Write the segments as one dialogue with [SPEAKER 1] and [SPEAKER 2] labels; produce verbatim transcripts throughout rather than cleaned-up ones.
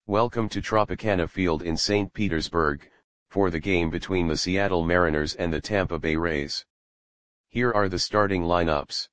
[SPEAKER 1] Welcome to Tropicana Field in Saint Petersburg, for the game between the Seattle Mariners and the Tampa Bay Rays. Here are the starting lineups.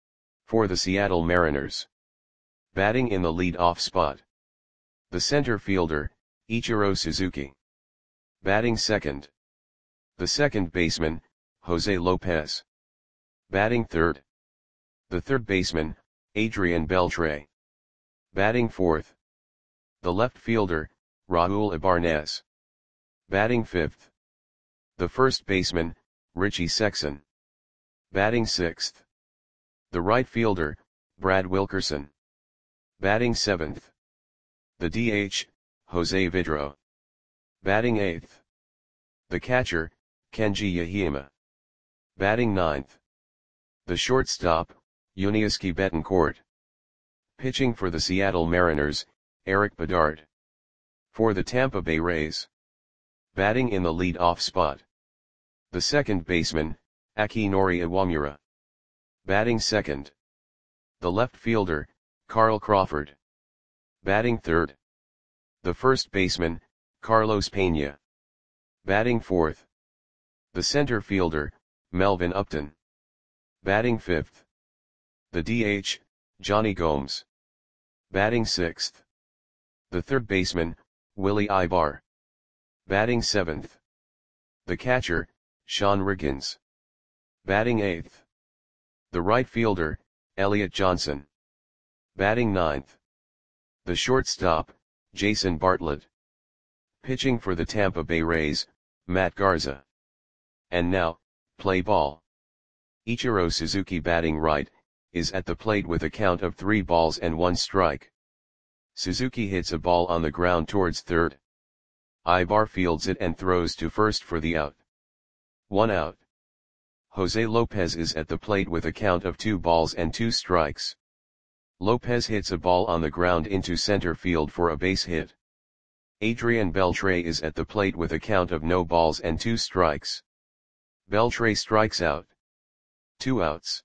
[SPEAKER 1] For the Seattle Mariners. Batting in the lead-off spot. The center fielder, Ichiro Suzuki. Batting second. The second baseman, Jose Lopez. Batting third. The third baseman, Adrian Beltre. Batting fourth. The left fielder, Raul Ibanez. Batting fifth. The first baseman, Richie Sexson. Batting sixth. The right fielder, Brad Wilkerson. Batting seventh. The D H, Jose Vidro. Batting eighth. The catcher, Kenji Yahima. Batting ninth. The shortstop, Yuniesky Betancourt. Pitching for the Seattle Mariners, Eric Bedard. For the Tampa Bay Rays. Batting in the lead-off spot. The second baseman, Akinori Iwamura. Batting second. The left fielder, Carl Crawford. Batting third. The first baseman, Carlos Pena. Batting fourth. The center fielder, Melvin Upton. Batting fifth. The D H, Johnny Gomes. Batting sixth. The third baseman, Willie Ibar. Batting seventh. The catcher, Sean Riggins. Batting eighth. The right fielder, Elliot Johnson. Batting ninth. The shortstop, Jason Bartlett. Pitching for the Tampa Bay Rays, Matt Garza. And now, play ball. Ichiro Suzuki batting right, is at the plate with a count of three balls and one strike. Suzuki hits a ball on the ground towards third. Ibar fields it and throws to first for the out. One out. Jose Lopez is at the plate with a count of two balls and two strikes. Lopez hits a ball on the ground into center field for a base hit. Adrian Beltre is at the plate with a count of no balls and two strikes. Beltre strikes out. Two outs.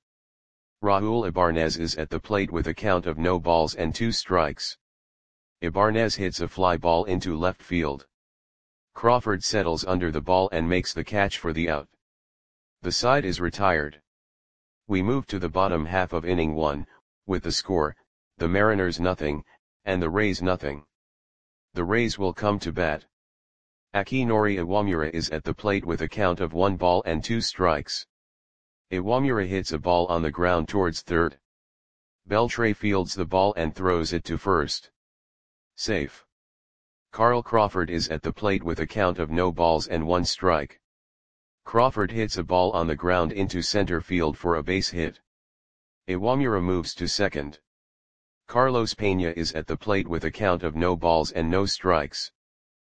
[SPEAKER 1] Raul Ibanez is at the plate with a count of no balls and two strikes. Ibanez hits a fly ball into left field. Crawford settles under the ball and makes the catch for the out. The side is retired. We move to the bottom half of inning one, with the score, the Mariners nothing, and the Rays nothing. The Rays will come to bat. Akinori Iwamura is at the plate with a count of one ball and two strikes. Iwamura hits a ball on the ground towards third. Beltre fields the ball and throws it to first. Safe. Carl Crawford is at the plate with a count of no balls and one strike. Crawford hits a ball on the ground into center field for a base hit. Iwamura moves to second. Carlos Pena is at the plate with a count of no balls and no strikes.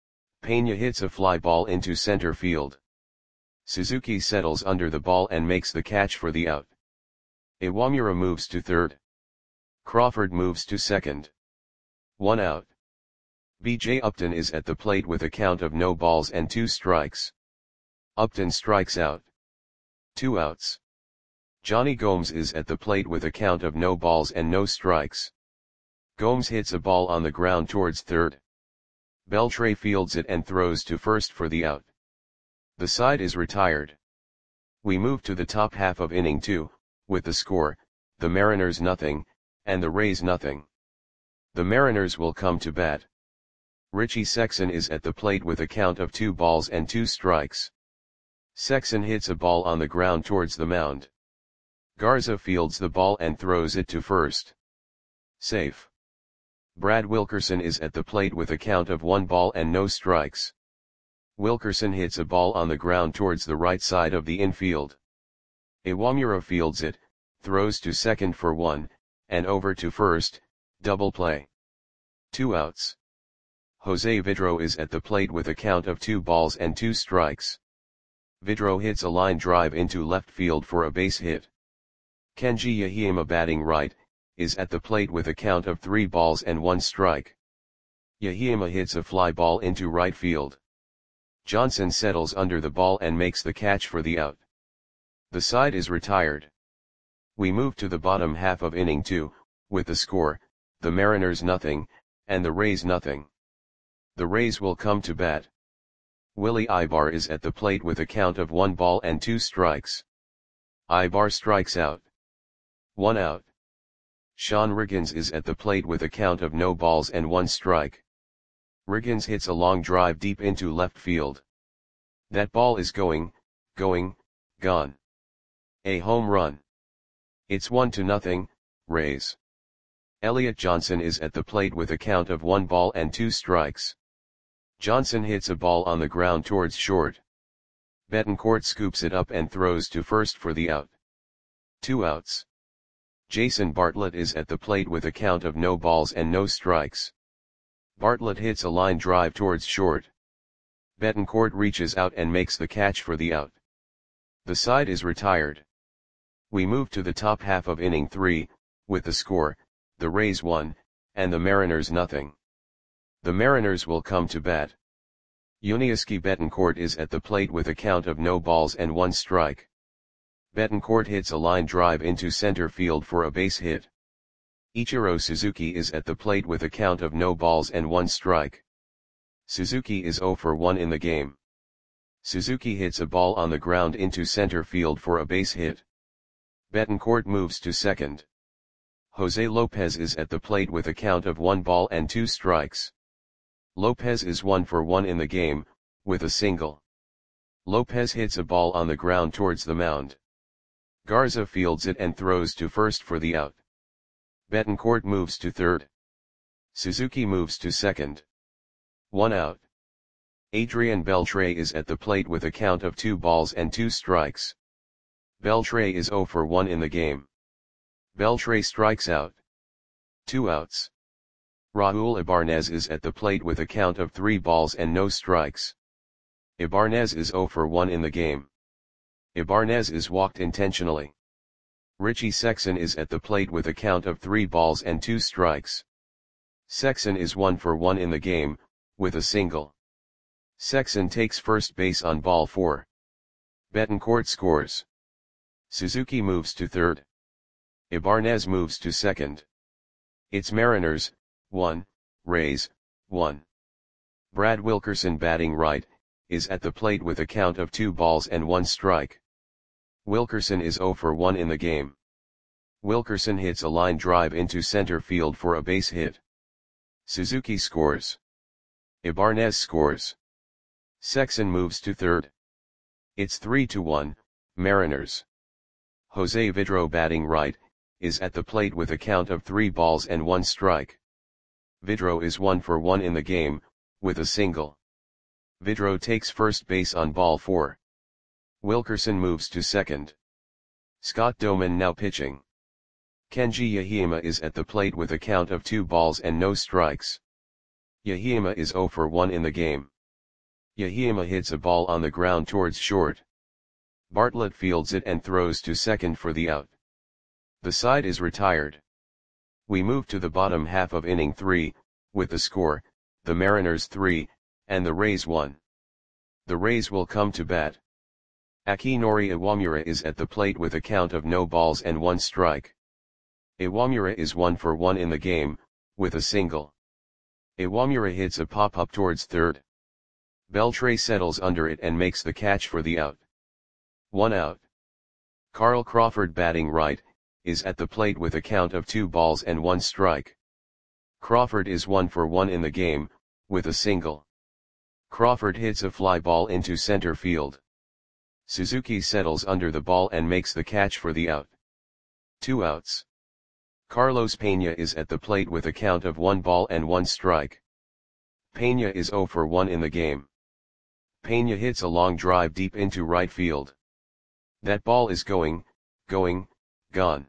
[SPEAKER 1] Pena hits a fly ball into center field. Suzuki settles under the ball and makes the catch for the out. Iwamura moves to third. Crawford moves to second. One out. B J Upton is at the plate with a count of no balls and two strikes. Upton strikes out. Two outs. Johnny Gomes is at the plate with a count of no balls and no strikes. Gomes hits a ball on the ground towards third. Beltre fields it and throws to first for the out. The side is retired. We move to the top half of inning two, with the score, the Mariners nothing, and the Rays nothing. The Mariners will come to bat. Richie Sexson is at the plate with a count of two balls and two strikes. Sexson hits a ball on the ground towards the mound. Garza fields the ball and throws it to first. Safe. Brad Wilkerson is at the plate with a count of one ball and no strikes. Wilkerson hits a ball on the ground towards the right side of the infield. Iwamura fields it, throws to second for one, and over to first, double play. Two outs. Jose Vidro is at the plate with a count of two balls and two strikes. Vidro hits a line drive into left field for a base hit. Kenji Yahima batting right, is at the plate with a count of three balls and one strike. Yahima hits a fly ball into right field. Johnson settles under the ball and makes the catch for the out. The side is retired. We move to the bottom half of inning two, with the score, the Mariners nothing, and the Rays nothing. The Rays will come to bat. Willie Ibar is at the plate with a count of one ball and two strikes. Ibar strikes out. One out. Sean Riggins is at the plate with a count of no balls and one strike. Riggins hits a long drive deep into left field. That ball is going, going, gone. A home run. It's one to nothing, Rays. Elliot Johnson is at the plate with a count of one ball and two strikes. Johnson hits a ball on the ground towards short. Betancourt scoops it up and throws to first for the out. Two outs. Jason Bartlett is at the plate with a count of no balls and no strikes. Bartlett hits a line drive towards short. Betancourt reaches out and makes the catch for the out. The side is retired. We move to the top half of inning three, with the score, the Rays one, and the Mariners nothing. The Mariners will come to bat. Yuniesky Betancourt is at the plate with a count of no balls and one strike. Betancourt hits a line drive into center field for a base hit. Ichiro Suzuki is at the plate with a count of no balls and one strike. Suzuki is zero for one in the game. Suzuki hits a ball on the ground into center field for a base hit. Betancourt moves to second. Jose Lopez is at the plate with a count of one ball and two strikes. Lopez is one for one in the game, with a single. Lopez hits a ball on the ground towards the mound. Garza fields it and throws to first for the out. Betancourt moves to third. Suzuki moves to second. One out. Adrian Beltre is at the plate with a count of two balls and two strikes. Beltre is zero for one in the game. Beltre strikes out. Two outs. Raul Ibanez is at the plate with a count of three balls and no strikes. Ibanez is zero for one in the game. Ibanez is walked intentionally. Richie Sexson is at the plate with a count of three balls and two strikes. Sexson is one for one in the game, with a single. Sexson takes first base on ball four. Betancourt scores. Suzuki moves to third. Ibanez moves to second. It's Mariners, one, Rays, one. Brad Wilkerson batting right, is at the plate with a count of two balls and one strike. Wilkerson is zero for one in the game. Wilkerson hits a line drive into center field for a base hit. Suzuki scores. Ibanez scores. Sexson moves to third. It's three to one, Mariners. Jose Vidro batting right, is at the plate with a count of three balls and one strike. Vidro is one for one in the game, with a single. Vidro takes first base on ball four. Wilkerson moves to second. Scott Doman now pitching. Kenji Yahima is at the plate with a count of two balls and no strikes. Yahima is zero for one in the game. Yahima hits a ball on the ground towards short. Bartlett fields it and throws to second for the out. The side is retired. We move to the bottom half of inning three, with the score, the Mariners three, and the Rays one. The Rays will come to bat. Akinori Iwamura is at the plate with a count of no balls and one strike. Iwamura is one for one in the game, with a single. Iwamura hits a pop-up towards third. Beltre settles under it and makes the catch for the out. One out. Carl Crawford batting right, is at the plate with a count of two balls and one strike. Crawford is one for one in the game, with a single. Crawford hits a fly ball into center field. Suzuki settles under the ball and makes the catch for the out. Two outs. Carlos Pena is at the plate with a count of one ball and one strike. Pena is zero for one in the game. Pena hits a long drive deep into right field. That ball is going, going, gone.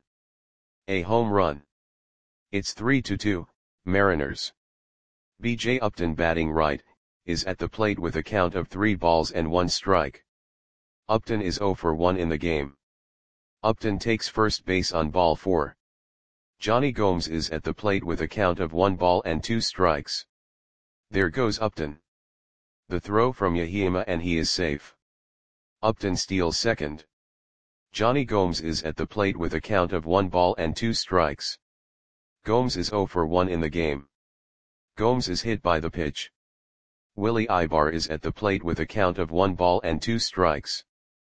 [SPEAKER 1] A home run. It's three to two, Mariners. B J Upton batting right, is at the plate with a count of three balls and one strike. Upton is zero for one in the game. Upton takes first base on ball four. Johnny Gomes is at the plate with a count of one ball and two strikes. There goes Upton. The throw from Yahima and he is safe. Upton steals second. Johnny Gomes is at the plate with a count of one ball and two strikes. Gomes is zero for one in the game. Gomes is hit by the pitch. Willie Ibar is at the plate with a count of one ball and two strikes.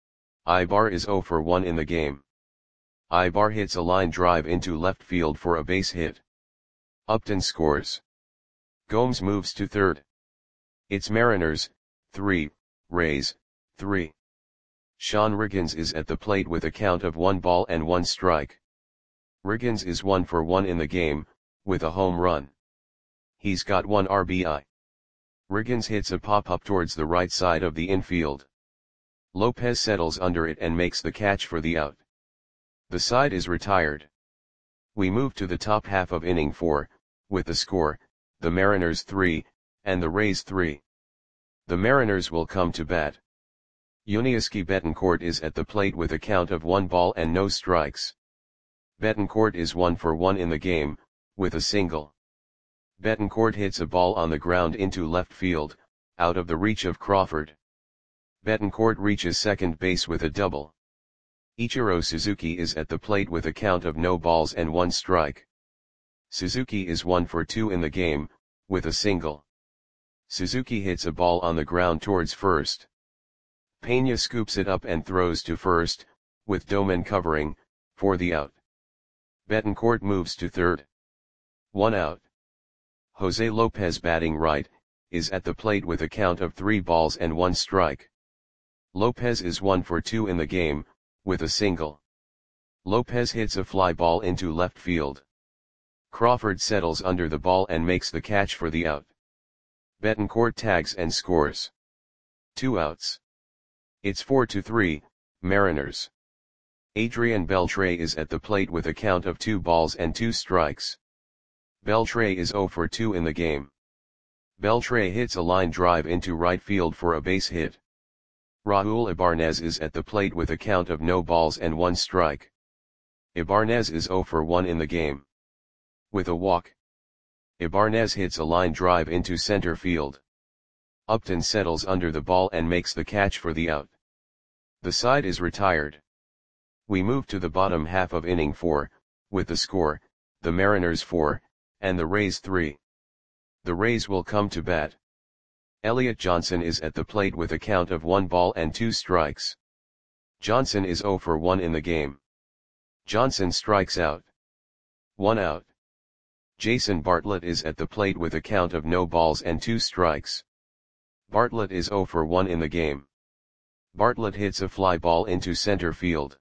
[SPEAKER 1] Ibar is zero for one in the game. Ibar hits a line drive into left field for a base hit. Upton scores. Gomes moves to third. It's Mariners, three, Rays, three. Sean Riggins is at the plate with a count of one ball and one strike. Riggins is one for one in the game, with a home run. He's got one R B I. Riggins hits a pop-up towards the right side of the infield. Lopez settles under it and makes the catch for the out. The side is retired. We move to the top half of inning four, with the score, the Mariners three, and the Rays three. The Mariners will come to bat. Yuniesky Betancourt is at the plate with a count of one ball and no strikes. Betancourt is one for one in the game, with a single. Betancourt hits a ball on the ground into left field, out of the reach of Crawford. Betancourt reaches second base with a double. Ichiro Suzuki is at the plate with a count of no balls and one strike. Suzuki is one for two in the game, with a single. Suzuki hits a ball on the ground towards first. Peña scoops it up and throws to first, with Doman covering, for the out. Betancourt moves to third. One out. Jose Lopez, batting right, is at the plate with a count of three balls and one strike. Lopez is one for two in the game, with a single. Lopez hits a fly ball into left field. Crawford settles under the ball and makes the catch for the out. Betancourt tags and scores. Two outs. It's four to three, Mariners. Adrian Beltre is at the plate with a count of two balls and two strikes. Beltre is zero for two in the game. Beltre hits a line drive into right field for a base hit. Raul Ibanez is at the plate with a count of no balls and one strike. Ibanez is zero for one in the game. With a walk. Ibanez hits a line drive into center field. Upton settles under the ball and makes the catch for the out. The side is retired. We move to the bottom half of inning four, with the score, the Mariners four, and the Rays three. The Rays will come to bat. Elliot Johnson is at the plate with a count of one ball and two strikes. Johnson is zero for one in the game. Johnson strikes out. One out. Jason Bartlett is at the plate with a count of no balls and two strikes. Bartlett is zero for one in the game. Bartlett hits a fly ball into center field.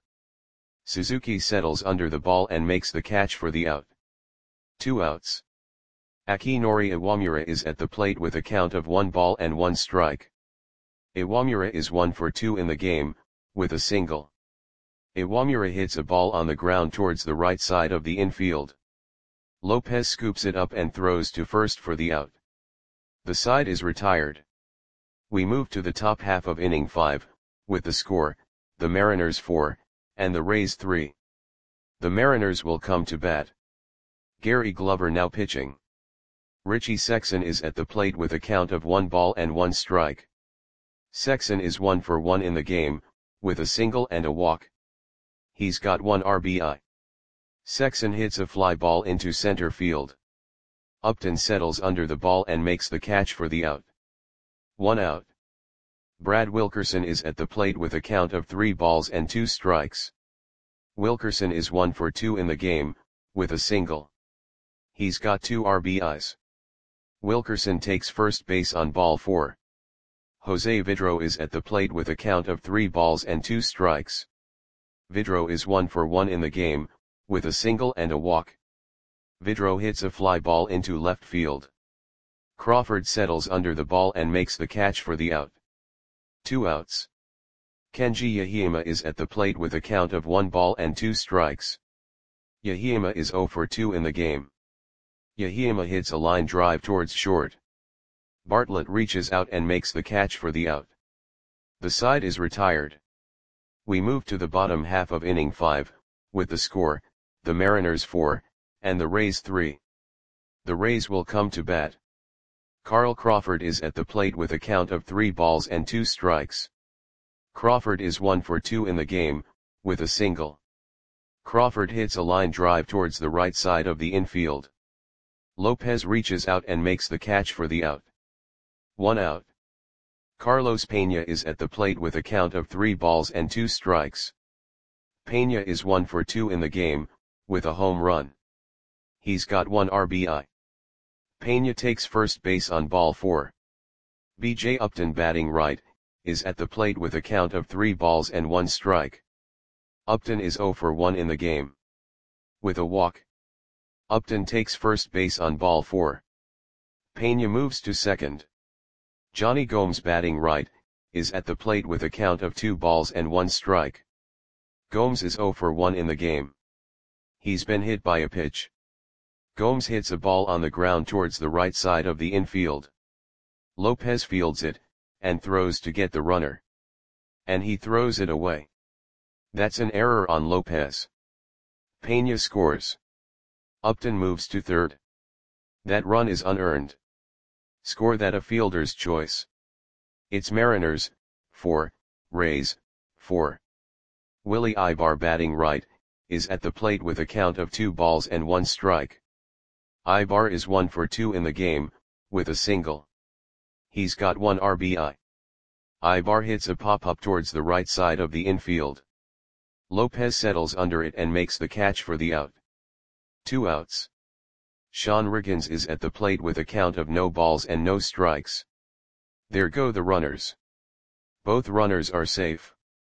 [SPEAKER 1] Suzuki settles under the ball and makes the catch for the out. Two outs. Akinori Iwamura is at the plate with a count of one ball and one strike. Iwamura is one for two in the game, with a single. Iwamura hits a ball on the ground towards the right side of the infield. Lopez scoops it up and throws to first for the out. The side is retired. We move to the top half of inning five, with the score, the Mariners four, and the Rays three. The Mariners will come to bat. Gary Glover now pitching. Richie Sexson is at the plate with a count of one ball and one strike. Sexson is one for one in the game, with a single and a walk. He's got one R B I. Sexson hits a fly ball into center field. Upton settles under the ball and makes the catch for the out. One out. Brad Wilkerson is at the plate with a count of three balls and two strikes. Wilkerson is one for two in the game, with a single. He's got two R B Is. Wilkerson takes first base on ball four. Jose Vidro is at the plate with a count of three balls and two strikes. Vidro is one for one in the game, with a single and a walk. Vidro hits a fly ball into left field. Crawford settles under the ball and makes the catch for the out. Two outs. Kenji Yahima is at the plate with a count of one ball and two strikes. Yahima is zero for two in the game. Yahima hits a line drive towards short. Bartlett reaches out and makes the catch for the out. The side is retired. We move to the bottom half of inning five, with the score, the Mariners four, and the Rays three. The Rays will come to bat. Carl Crawford is at the plate with a count of three balls and two strikes. Crawford is one for two in the game, with a single. Crawford hits a line drive towards the right side of the infield. Lopez reaches out and makes the catch for the out. One out. Carlos Peña is at the plate with a count of three balls and two strikes. Peña is one for two in the game, with a home run. He's got one R B I. Peña takes first base on ball four. B J Upton, batting right, is at the plate with a count of three balls and one strike. Upton is zero for one in the game. With a walk. Upton takes first base on ball four. Peña moves to second. Johnny Gomes, batting right, is at the plate with a count of two balls and one strike. Gomes is zero for one in the game. He's been hit by a pitch. Gomes hits a ball on the ground towards the right side of the infield. Lopez fields it, and throws to get the runner. And he throws it away. That's an error on Lopez. Peña scores. Upton moves to third. That run is unearned. Score that a fielder's choice. It's Mariners, four, Rays, four. Willie Aybar, batting right, is at the plate with a count of two balls and one strike. Aybar is one for two in the game, with a single. He's got one R B I. Aybar hits a pop-up towards the right side of the infield. Lopez settles under it and makes the catch for the out. Two outs. Sean Riggins is at the plate with a count of no balls and no strikes. There go the runners. Both runners are safe.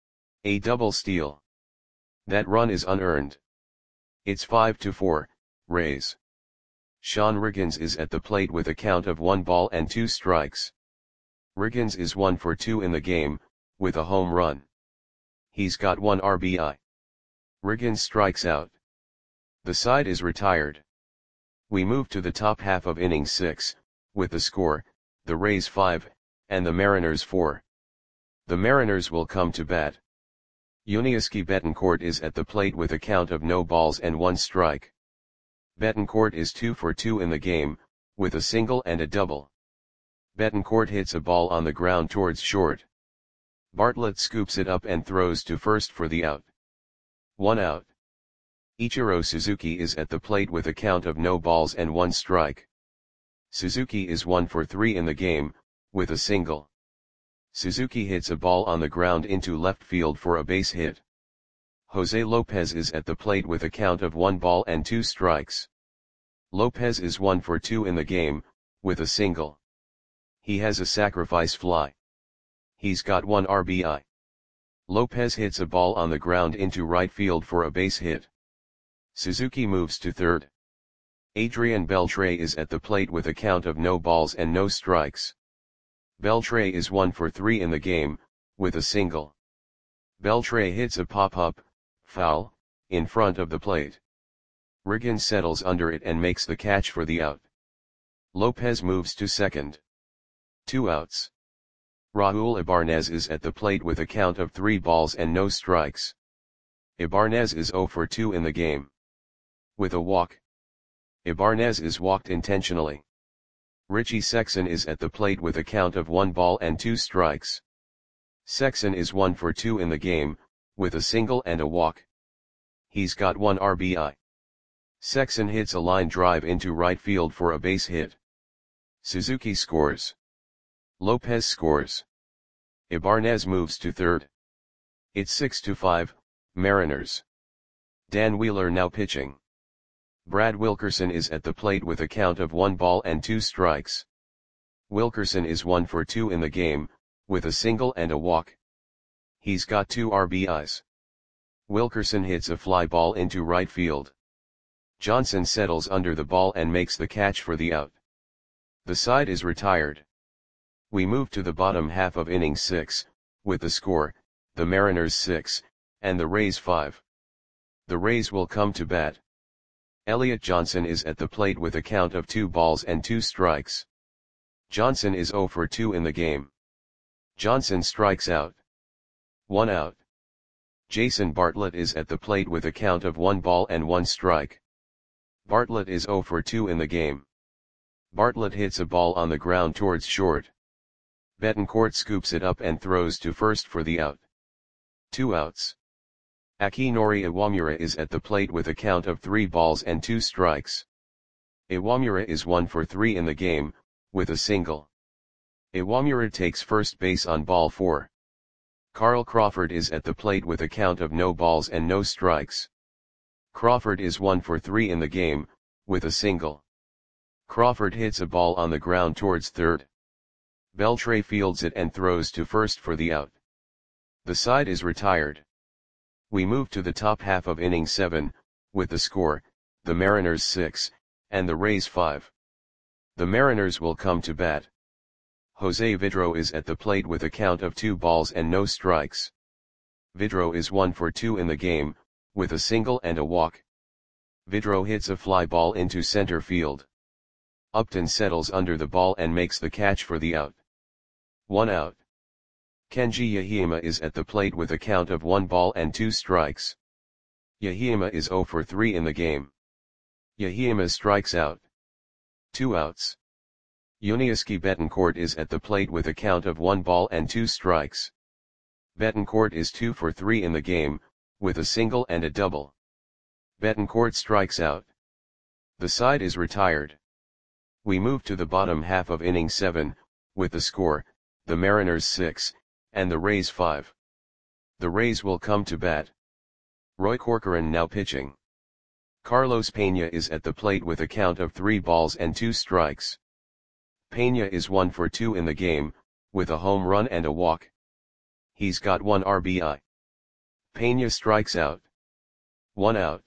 [SPEAKER 1] A double steal. That run is unearned. It's five to four, Rays. Sean Riggins is at the plate with a count of one ball and two strikes. Riggins is one for two in the game, with a home run. He's got one R B I. Riggins strikes out. The side is retired. We move to the top half of inning six, with the score, the Rays five, and the Mariners four. The Mariners will come to bat. Yuniesky Betancourt is at the plate with a count of no balls and one strike. Betancourt is two for two in the game, with a single and a double. Betancourt hits a ball on the ground towards short. Bartlett scoops it up and throws to first for the out. One out. Ichiro Suzuki is at the plate with a count of no balls and one strike. Suzuki is one for three in the game, with a single. Suzuki hits a ball on the ground into left field for a base hit. Jose Lopez is at the plate with a count of one ball and two strikes. Lopez is one for two in the game, with a single. He has a sacrifice fly. He's got one R B I. Lopez hits a ball on the ground into right field for a base hit. Suzuki moves to third. Adrian Beltre is at the plate with a count of no balls and no strikes. Beltre is one for three in the game, with a single. Beltre hits a pop-up, foul, in front of the plate. Riggins settles under it and makes the catch for the out. Lopez moves to second. Two outs. Raul Ibanez is at the plate with a count of three balls and no strikes. Ibanez is zero for two in the game. With a walk. Ibanez is walked intentionally. Richie Sexson is at the plate with a count of one ball and two strikes. Sexson is one for two in the game, with a single and a walk. He's got one R B I. Sexson hits a line drive into right field for a base hit. Suzuki scores. Lopez scores. Ibanez moves to third. It's six to five, Mariners. Dan Wheeler now pitching. Brad Wilkerson is at the plate with a count of one ball and two strikes. Wilkerson is one for two in the game, with a single and a walk. He's got two R B Is. Wilkerson hits a fly ball into right field. Johnson settles under the ball and makes the catch for the out. The side is retired. We move to the bottom half of inning six, with the score, the Mariners six, and the Rays five. The Rays will come to bat. Elliot Johnson is at the plate with a count of two balls and two strikes. Johnson is zero for two in the game. Johnson strikes out. One out. Jason Bartlett is at the plate with a count of one ball and one strike. Bartlett is zero for two in the game. Bartlett hits a ball on the ground towards short. Betancourt scoops it up and throws to first for the out. Two outs. Akinori Iwamura is at the plate with a count of three balls and two strikes. Iwamura is one for three in the game, with a single. Iwamura takes first base on ball four. Carl Crawford is at the plate with a count of no balls and no strikes. Crawford is one for three in the game, with a single. Crawford hits a ball on the ground towards third. Beltre fields it and throws to first for the out. The side is retired. We move to the top half of inning seven, with the score, the Mariners six, and the Rays five. The Mariners will come to bat. Jose Vidro is at the plate with a count of two balls and no strikes. Vidro is one for two in the game, with a single and a walk. Vidro hits a fly ball into center field. Upton settles under the ball and makes the catch for the out. One out. Kenji Yahima is at the plate with a count of one ball and two strikes. Yahima is zero for three in the game. Yahima strikes out. Two outs. Yuniesky Betancourt is at the plate with a count of one ball and two strikes. Betancourt is two for three in the game, with a single and a double. Betancourt strikes out. The side is retired. We move to the bottom half of inning seven, with the score, the Mariners six, and the Rays five. The Rays will come to bat. Roy Corcoran now pitching. Carlos Peña is at the plate with a count of three balls and two strikes. Peña is one for two in the game, with a home run and a walk. He's got one R B I. Peña strikes out. One out.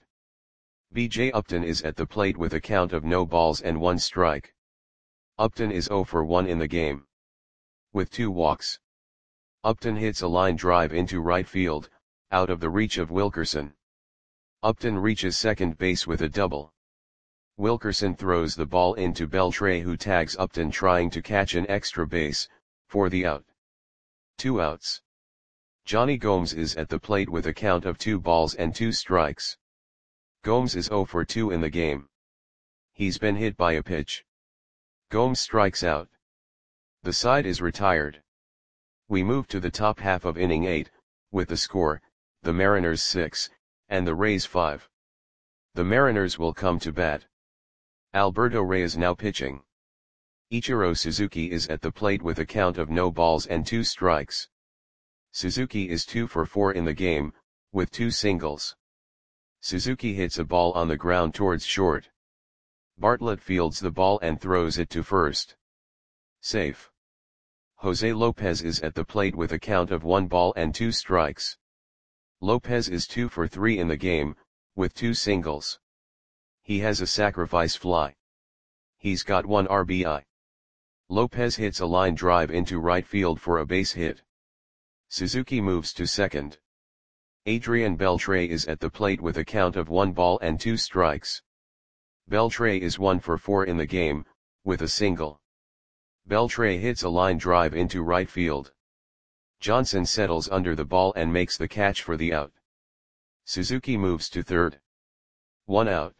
[SPEAKER 1] B J Upton is at the plate with a count of no balls and one strike. Upton is zero for one in the game. With two walks. Upton hits a line drive into right field, out of the reach of Wilkerson. Upton reaches second base with a double. Wilkerson throws the ball into Beltre, who tags Upton trying to catch an extra base, for the out. Two outs. Johnny Gomes is at the plate with a count of two balls and two strikes. Gomes is zero for two in the game. He's been hit by a pitch. Gomes strikes out. The side is retired. We move to the top half of inning eight, with the score, the Mariners six, and the Rays five. The Mariners will come to bat. Alberto Reyes now pitching. Ichiro Suzuki is at the plate with a count of no balls and two strikes. Suzuki is two for four in the game, with two singles. Suzuki hits a ball on the ground towards short. Bartlett fields the ball and throws it to first. Safe. Jose Lopez is at the plate with a count of one ball and two strikes. Lopez is two for three in the game, with two singles. He has a sacrifice fly. He's got one R B I. Lopez hits a line drive into right field for a base hit. Suzuki moves to second. Adrian Beltre is at the plate with a count of one ball and two strikes. Beltre is one for four in the game, with a single. Beltre hits a line drive into right field. Johnson settles under the ball and makes the catch for the out. Suzuki moves to third. One out.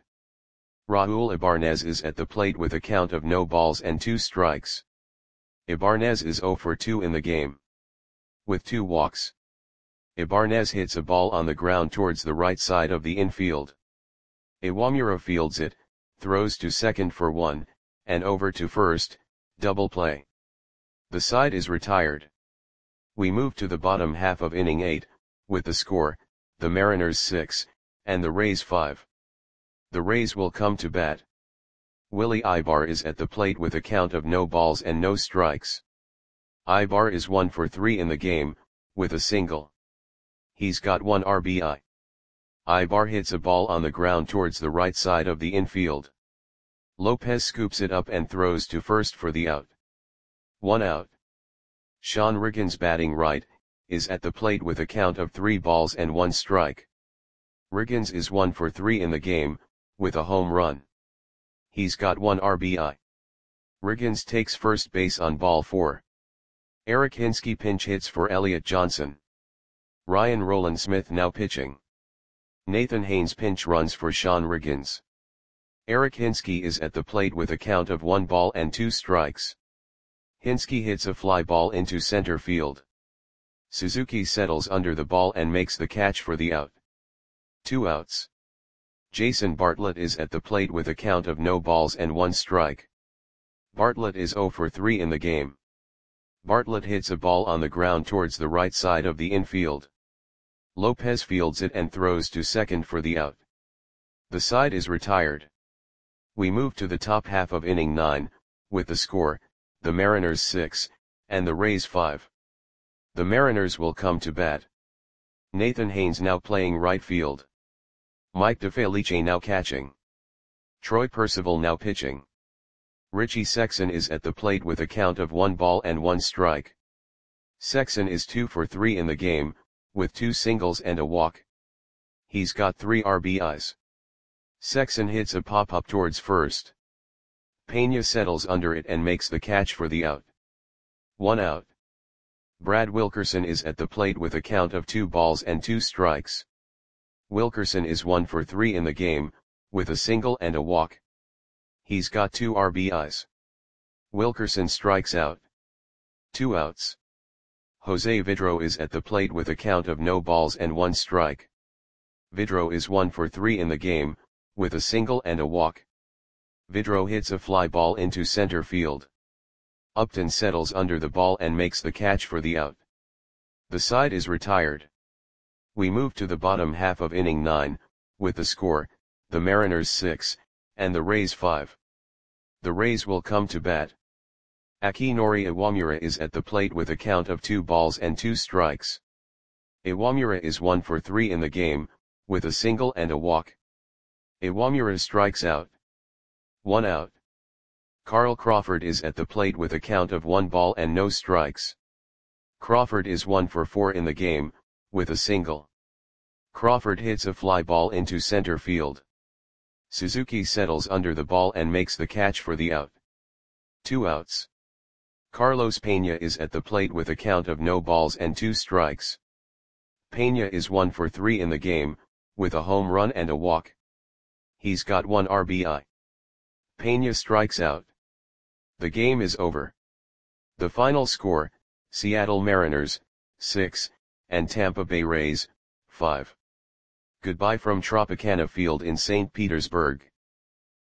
[SPEAKER 1] Raul Ibanez is at the plate with a count of no balls and two strikes. Ibanez is zero for two in the game. With two walks. Ibanez hits a ball on the ground towards the right side of the infield. Iwamura fields it, throws to second for one, and over to first, double play. The side is retired. We move to the bottom half of inning eight, with the score, the Mariners six, and the Rays five. The Rays will come to bat. Willie Ibar is at the plate with a count of no balls and no strikes. Ibar is one for three in the game, with a single. He's got one R B I. Ibar hits a ball on the ground towards the right side of the infield. Lopez scoops it up and throws to first for the out. One out. Sean Riggins, batting right, is at the plate with a count of three balls and one strike. Riggins is one for three in the game, with a home run. He's got one R B I. Riggins takes first base on ball four. Eric Hinsky pinch hits for Elliott Johnson. Ryan Roland Smith now pitching. Nathan Haynes pinch runs for Sean Riggins. Eric Hinsky is at the plate with a count of one ball and two strikes. Hinsky hits a fly ball into center field. Suzuki settles under the ball and makes the catch for the out. Two outs. Jason Bartlett is at the plate with a count of no balls and one strike. Bartlett is zero for three in the game. Bartlett hits a ball on the ground towards the right side of the infield. Lopez fields it and throws to second for the out. The side is retired. We move to the top half of inning nine, with the score, the Mariners six, and the Rays five. The Mariners will come to bat. Nathan Haynes now playing right field. Mike DeFelice now catching. Troy Percival now pitching. Richie Sexson is at the plate with a count of one ball and one strike. Sexson is two for three in the game, with two singles and a walk. He's got three R B Is. Sexson hits a pop-up towards first. Pena settles under it and makes the catch for the out. One out. Brad Wilkerson is at the plate with a count of two balls and two strikes. Wilkerson is one for three in the game, with a single and a walk. He's got two R B Is. Wilkerson strikes out. Two outs. Jose Vidro is at the plate with a count of no balls and one strike. Vidro is one for three in the game, with a single and a walk. Vidro hits a fly ball into center field. Upton settles under the ball and makes the catch for the out. The side is retired. We move to the bottom half of inning nine, with the score, the Mariners six, and the Rays five. The Rays will come to bat. Akinori Iwamura is at the plate with a count of two balls and two strikes. Iwamura is one for three in the game, with a single and a walk. Iwamura strikes out. One out. Carl Crawford is at the plate with a count of one ball and no strikes. Crawford is one for four in the game, with a single. Crawford hits a fly ball into center field. Suzuki settles under the ball and makes the catch for the out. Two outs. Carlos Pena is at the plate with a count of no balls and two strikes. Pena is one for three in the game, with a home run and a walk. He's got one R B I. Pena strikes out. The game is over. The final score, Seattle Mariners, six, and Tampa Bay Rays, five. Goodbye from Tropicana Field in Saint Petersburg.